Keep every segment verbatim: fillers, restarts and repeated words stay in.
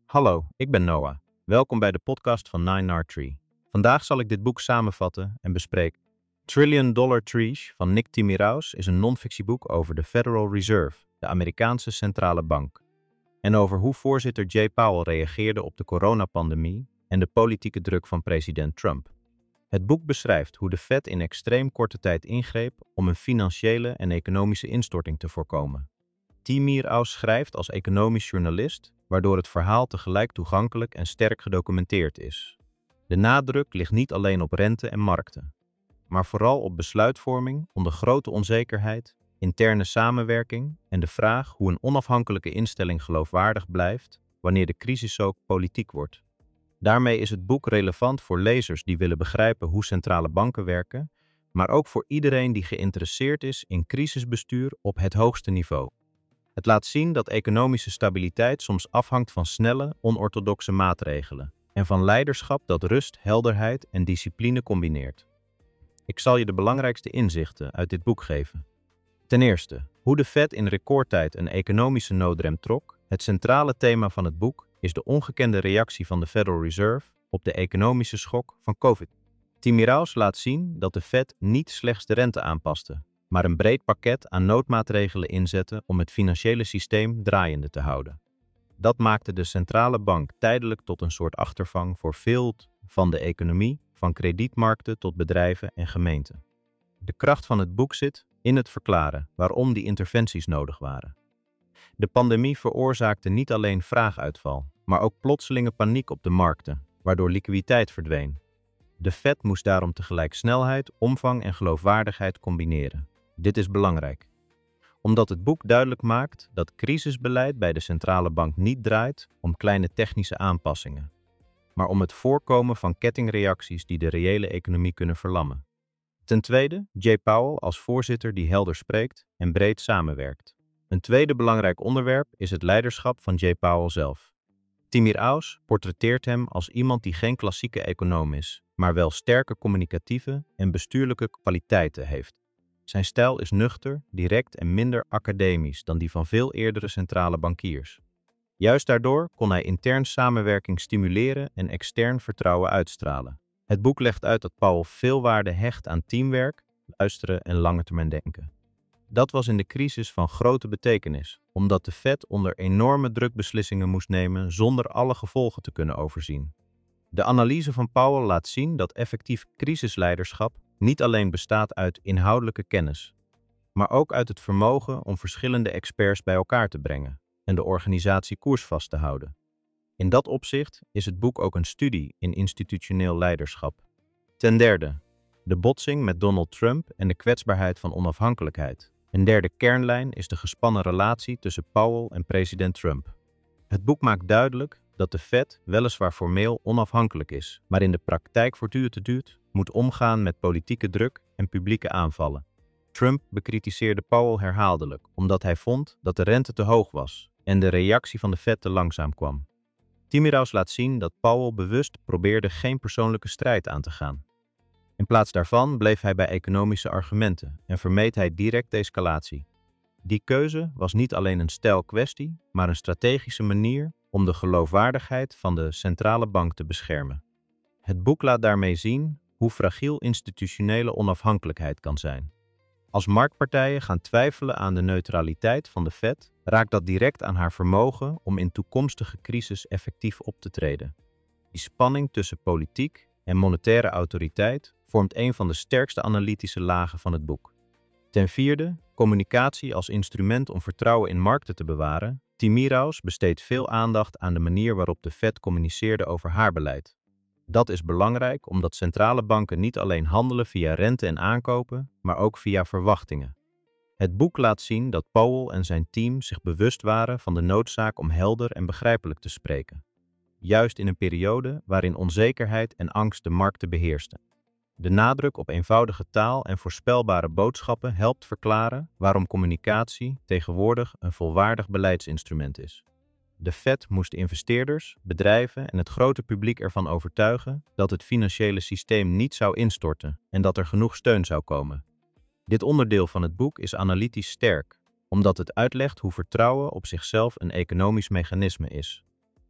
Hallo, ik ben Noah. Welkom bij de podcast van Nine R Tree. Vandaag zal ik dit boek samenvatten en bespreken. Trillion Dollar Trees van Nick Timiraos is een non-fictieboek over de Federal Reserve, de Amerikaanse centrale bank, en over hoe voorzitter Jay Powell reageerde op de coronapandemie en de politieke druk van president Trump. Het boek beschrijft hoe de Fed in extreem korte tijd ingreep om een financiële en economische instorting te voorkomen. Timiraos schrijft als economisch journalist, waardoor het verhaal tegelijk toegankelijk en sterk gedocumenteerd is. De nadruk ligt niet alleen op rente en markten, maar vooral op besluitvorming onder grote onzekerheid, interne samenwerking en de vraag hoe een onafhankelijke instelling geloofwaardig blijft wanneer de crisis ook politiek wordt. Daarmee is het boek relevant voor lezers die willen begrijpen hoe centrale banken werken, maar ook voor iedereen die geïnteresseerd is in crisisbestuur op het hoogste niveau. Het laat zien dat economische stabiliteit soms afhangt van snelle, onorthodoxe maatregelen en van leiderschap dat rust, helderheid en discipline combineert. Ik zal je de belangrijkste inzichten uit dit boek geven. Ten eerste, hoe de Fed in recordtijd een economische noodrem trok. Het centrale thema van het boek is de ongekende reactie van de Federal Reserve op de economische schok van COVID. Timiraos laat zien dat de Fed niet slechts de rente aanpaste, maar een breed pakket aan noodmaatregelen inzette om het financiële systeem draaiende te houden. Dat maakte de centrale bank tijdelijk tot een soort achtervang voor veel van de economie, van kredietmarkten tot bedrijven en gemeenten. De kracht van het boek zit in het verklaren waarom die interventies nodig waren. De pandemie veroorzaakte niet alleen vraaguitval, maar ook plotselinge paniek op de markten, waardoor liquiditeit verdween. De Fed moest daarom tegelijk snelheid, omvang en geloofwaardigheid combineren. Dit is belangrijk, omdat het boek duidelijk maakt dat crisisbeleid bij de centrale bank niet draait om kleine technische aanpassingen, maar om het voorkomen van kettingreacties die de reële economie kunnen verlammen. Ten tweede, Jay Powell als voorzitter die helder spreekt en breed samenwerkt. Een tweede belangrijk onderwerp is het leiderschap van Jay Powell zelf. Timiraos portretteert hem als iemand die geen klassieke econoom is, maar wel sterke communicatieve en bestuurlijke kwaliteiten heeft. Zijn stijl is nuchter, direct en minder academisch dan die van veel eerdere centrale bankiers. Juist daardoor kon hij intern samenwerking stimuleren en extern vertrouwen uitstralen. Het boek legt uit dat Powell veel waarde hecht aan teamwerk, luisteren en langetermijndenken. Dat was in de crisis van grote betekenis, omdat de Fed onder enorme druk beslissingen moest nemen zonder alle gevolgen te kunnen overzien. De analyse van Powell laat zien dat effectief crisisleiderschap niet alleen bestaat uit inhoudelijke kennis, maar ook uit het vermogen om verschillende experts bij elkaar te brengen en de organisatie koersvast te houden. In dat opzicht is het boek ook een studie in institutioneel leiderschap. Ten derde, de botsing met Donald Trump en de kwetsbaarheid van onafhankelijkheid. Een derde kernlijn is de gespannen relatie tussen Powell en president Trump. Het boek maakt duidelijk dat de Fed weliswaar formeel onafhankelijk is, maar in de praktijk voortdurend moet omgaan met politieke druk en publieke aanvallen. Trump bekritiseerde Powell herhaaldelijk, omdat hij vond dat de rente te hoog was en de reactie van de Fed te langzaam kwam. Timiraos laat zien dat Powell bewust probeerde geen persoonlijke strijd aan te gaan. In plaats daarvan bleef hij bij economische argumenten en vermeed hij direct escalatie. Die keuze was niet alleen een stijlkwestie, maar een strategische manier om de geloofwaardigheid van de centrale bank te beschermen. Het boek laat daarmee zien hoe fragiel institutionele onafhankelijkheid kan zijn. Als marktpartijen gaan twijfelen aan de neutraliteit van de Fed, raakt dat direct aan haar vermogen om in toekomstige crisis effectief op te treden. Die spanning tussen politiek en monetaire autoriteit vormt een van de sterkste analytische lagen van het boek. Ten vierde, communicatie als instrument om vertrouwen in markten te bewaren. Timiraos besteedt veel aandacht aan de manier waarop de Fed communiceerde over haar beleid. Dat is belangrijk omdat centrale banken niet alleen handelen via rente en aankopen, maar ook via verwachtingen. Het boek laat zien dat Powell en zijn team zich bewust waren van de noodzaak om helder en begrijpelijk te spreken, juist in een periode waarin onzekerheid en angst de markten beheersten. De nadruk op eenvoudige taal en voorspelbare boodschappen helpt verklaren waarom communicatie tegenwoordig een volwaardig beleidsinstrument is. De Fed moest investeerders, bedrijven en het grote publiek ervan overtuigen dat het financiële systeem niet zou instorten en dat er genoeg steun zou komen. Dit onderdeel van het boek is analytisch sterk, omdat het uitlegt hoe vertrouwen op zichzelf een economisch mechanisme is.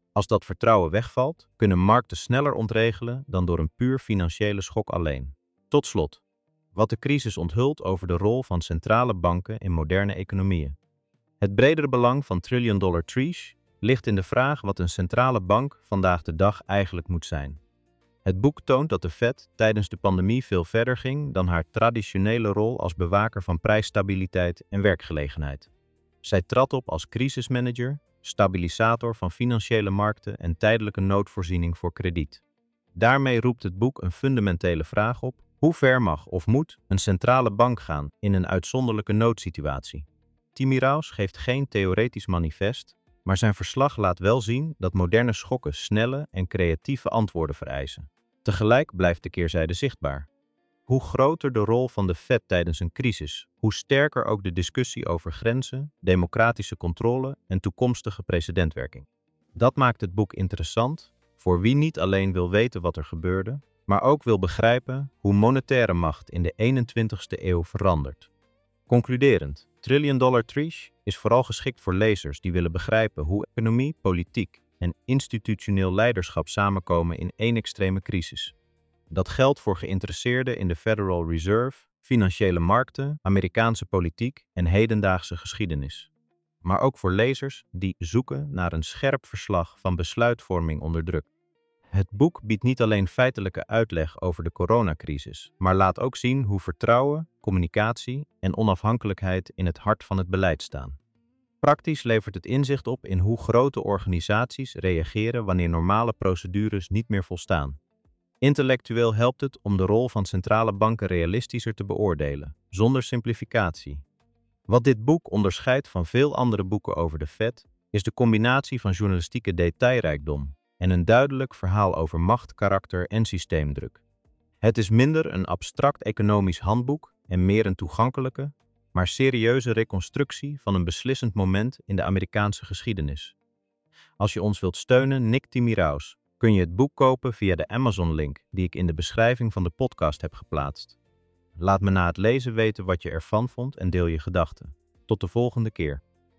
Als dat vertrouwen wegvalt, kunnen markten sneller ontregelen dan door een puur financiële schok alleen. Tot slot, wat de crisis onthult over de rol van centrale banken in moderne economieën. Het bredere belang van Trillion Dollar Trees ligt in de vraag wat een centrale bank vandaag de dag eigenlijk moet zijn. Het boek toont dat de Fed tijdens de pandemie veel verder ging dan haar traditionele rol als bewaker van prijsstabiliteit en werkgelegenheid. Zij trad op als crisismanager, stabilisator van financiële markten en tijdelijke noodvoorziening voor krediet. Daarmee roept het boek een fundamentele vraag op: hoe ver mag of moet een centrale bank gaan in een uitzonderlijke noodsituatie? Timiraos geeft geen theoretisch manifest, maar zijn verslag laat wel zien dat moderne schokken snelle en creatieve antwoorden vereisen. Tegelijk blijft de keerzijde zichtbaar. Hoe groter de rol van de Fed tijdens een crisis, hoe sterker ook de discussie over grenzen, democratische controle en toekomstige precedentwerking. Dat maakt het boek interessant voor wie niet alleen wil weten wat er gebeurde, maar ook wil begrijpen hoe monetaire macht in de eenentwintigste eeuw verandert. Concluderend, Trillion Dollar Trees is vooral geschikt voor lezers die willen begrijpen hoe economie, politiek en institutioneel leiderschap samenkomen in één extreme crisis. Dat geldt voor geïnteresseerden in de Federal Reserve, financiële markten, Amerikaanse politiek en hedendaagse geschiedenis. Maar ook voor lezers die zoeken naar een scherp verslag van besluitvorming onder druk. Het boek biedt niet alleen feitelijke uitleg over de coronacrisis, maar laat ook zien hoe vertrouwen, communicatie en onafhankelijkheid in het hart van het beleid staan. Praktisch levert het inzicht op in hoe grote organisaties reageren wanneer normale procedures niet meer volstaan. Intellectueel helpt het om de rol van centrale banken realistischer te beoordelen, zonder simplificatie. Wat dit boek onderscheidt van veel andere boeken over de Fed, is de combinatie van journalistieke detailrijkdom en een duidelijk verhaal over macht, karakter en systeemdruk. Het is minder een abstract economisch handboek en meer een toegankelijke, maar serieuze reconstructie van een beslissend moment in de Amerikaanse geschiedenis. Als je ons wilt steunen, Nick Timiraos, kun je het boek kopen via de Amazon-link die ik in de beschrijving van de podcast heb geplaatst. Laat me na het lezen weten wat je ervan vond en deel je gedachten. Tot de volgende keer.